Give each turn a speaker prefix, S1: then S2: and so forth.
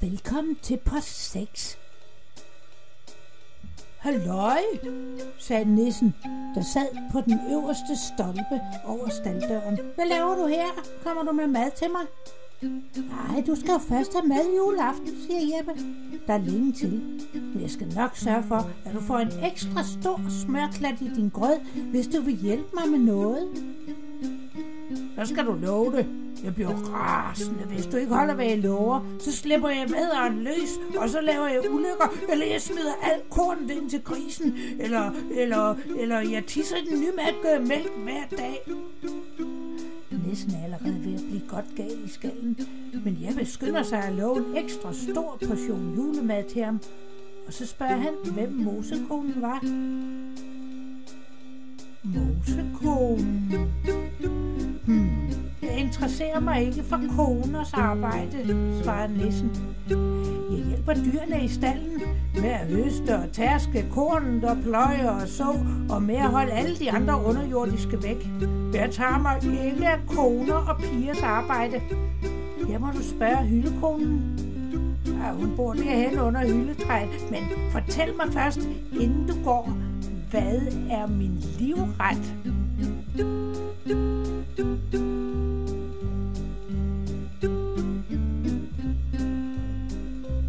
S1: Velkommen til post 6. Halløj, sagde nissen, der sad på den øverste stolpe over stalddøren. Hvad laver du her? Kommer du med mad til mig? Nej, du skal jo først have mad juleaften, siger Jeppe. Der er længe til, men jeg skal nok sørge for, at du får en ekstra stor smørklat i din grød, hvis du vil hjælpe mig med noget. Så skal du love det. Jeg bliver rasende, hvis du ikke holder, hvad jeg lover. Så slipper jeg vædderen løs, og så laver jeg ulykker, eller jeg smider alt kornet ind til grisen, eller jeg tisser i den nymælkede mælk hver dag. Nissen er allerede ved at blive godt gal i skallen, men Jeppe skynder sig at love en ekstra stor portion julemad til ham, og så spørger han, hvem mosekonen var. Mosekonen? Jeg interesserer mig ikke for koners arbejde, svarede nissen. Jeg hjælper dyrene i stallen med at høste og tærske kornet og pløje og så, og med at holde alle de andre underjordiske væk. Jeg tager mig ikke af koner og pigers arbejde. Her må du spørge hyldekonen. Ja, hun bor derhen under hyldetræet, men fortæl mig først, inden du går, hvad er min livret?